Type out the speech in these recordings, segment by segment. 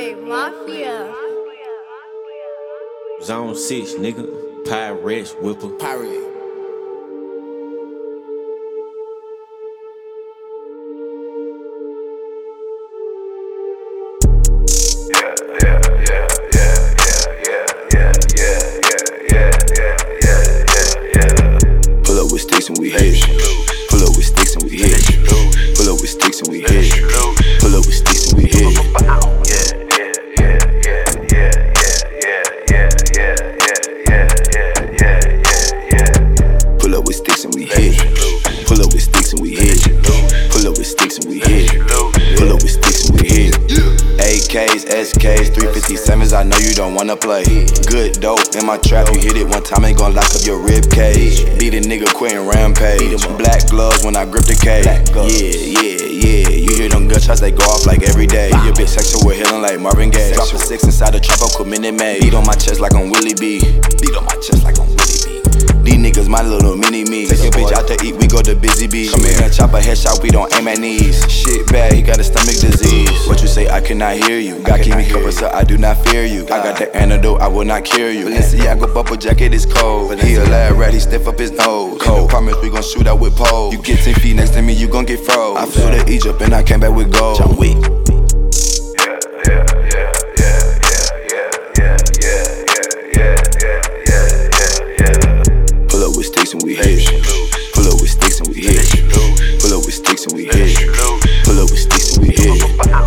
DJ Mafia. Zone 6, nigga. Pirates, whipper. Pirate. Pull up with sticks and we hit. Pull up with sticks and we hit. Pull up with sticks and we hit. Pull up with sticks and we hit. Pull up with sticks and we hit. Pull up with sticks and we hit. Pull up with sticks and we hit. Pull up with sticks and we hit. AKs, SKs, 357s, I know you don't wanna play. Good dope in my trap, you hit it one time, ain't gon' lock up your rib cage. Beat a nigga quitting rampage. Black gloves when I grip the cage. Yeah. You hear them gunshots, they go off like every day. Your bitch sexual, we're healing like Marvin Gaye. Drop a 6 inside the trap, I'll quit Minute Maid. Beat on my chest like I'm Willie B. Beat on my chest like I'm Willie B. These niggas my little mini-me. Take your bitch out to eat, we go to Busy Bee. Come in and chop a headshot, we don't aim at knees. Shit bad, he got a stomach disease. What you say, I cannot hear you. God keep me covered so I do not fear you. I got the antidote, I will not cure you. Balenciaga bubble jacket is cold. He a lab rat, he stiff up his nose. Cold promise, we gon' shoot out with poles. You get 10 feet next to me, you gon' get froze. I flew to Egypt and I came back with gold. John Wick. Pull up with sticks and we hit. Pull up with sticks and we hit. Pull up with sticks and we hit. Pull up with sticks and we hit.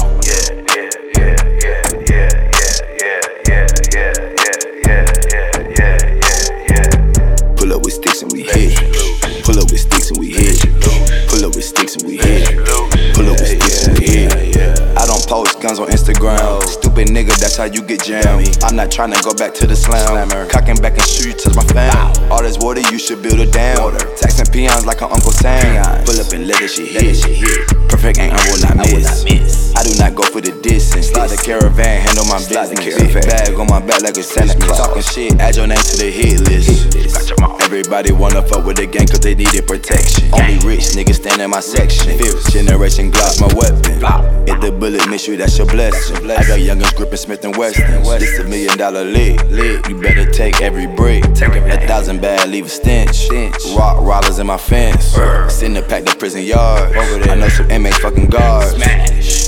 Pull up with sticks and we hit. Pull up with sticks and we hit. Pull up with sticks and we hit. Pull up with sticks and we hit. I don't post guns on Instagram. Stupid nigga, that's how you get jammed. I'm not tryna go back to the slammer. Cocking back and shoot you, touch my fam. All this water, you should build a dam. Taxing peons like an Uncle Sam. Pull up and let that shit hit. Perfect ain't, I will not miss. I do not go for the distance. Slide the caravan, handle my business. Big bag on my back like a Santa Claus. Talking shit, add your name to the hit list. Everybody wanna fuck with the gang cause they needed protection. Only rich niggas stand in my section. Fifth generation Glock's my weapon. If the bullet miss you, that's your blessing. I got youngins gripping Smith & Wesson. This $1 million lick. You better take every brick. 1,000 bad, leave a stench. Rock rollers in my fence. Send the pack to prison yard. I know some inmates fucking guards. Smash.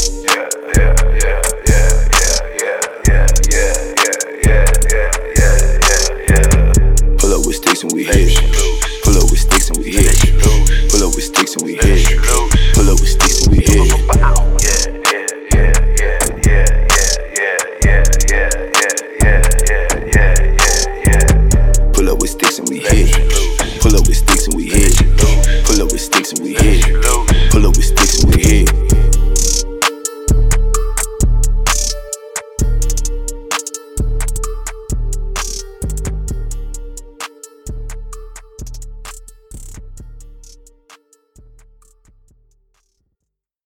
Pull up with sticks and we hit. Pull up with sticks and we hit. Pull up with sticks and we hit. Pull up with sticks and we hit. Pull up with sticks and we hit. Pull up with sticks and we hit. Pull up with sticks and we hit. Pull up with sticks.